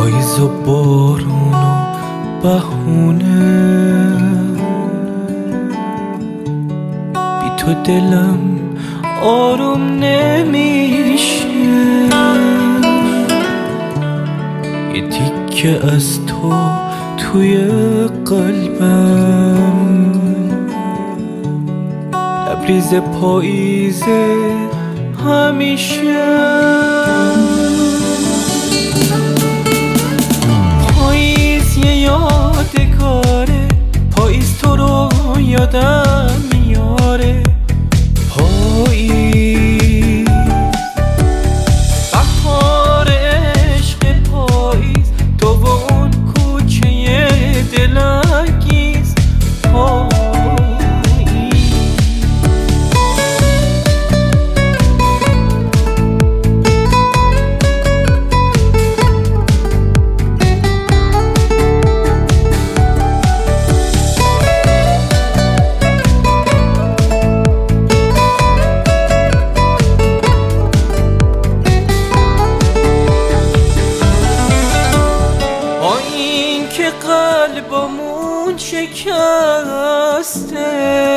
پاییز و بارون و بهونه، بی تو دلم آروم نمیشه. یه تیکه از تو توی قلبم، لبریز پاییزه همیشه. پاییز یه یادگاره، پاییز تو رو یادم میاره. پاییز بهار عشق، پاییز تو و اون کوچه دلانگیز. قلبمون شکسته،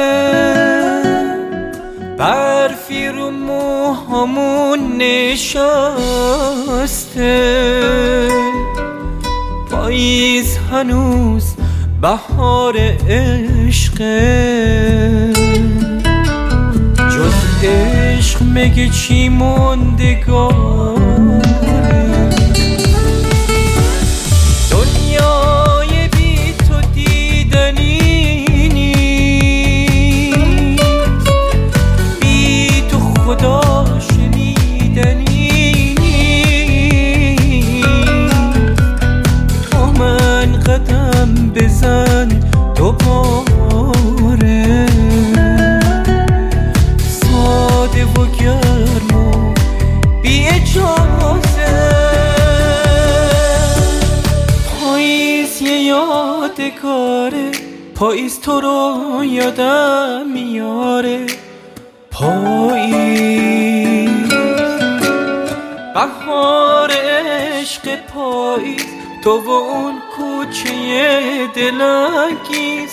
برفی رو موهامون نشسته. پاییز هنوز بهار عشقه، جز عشق مگه چی موندگاره. بزن دوباره، ساده و گرم و بی اجازه. پاییز یه یادگاره، پاییز تو رو یادم میاره. پاییز بهار عشق، پاییز تو و اون کوچه دلانگیز.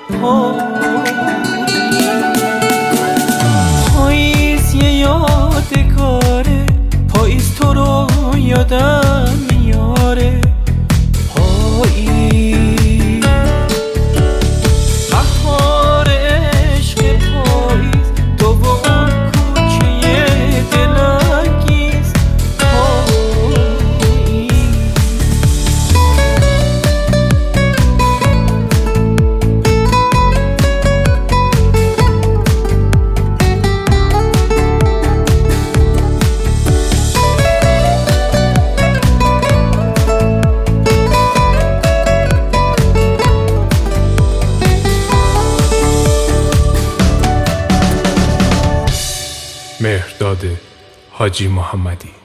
پاییز یه یادگاره، پاییز تو رو یادم میاره. پاییز بهار عشق، پاییز تو و اون کوچه دلانگیز. مهرداد حاجی محمدی.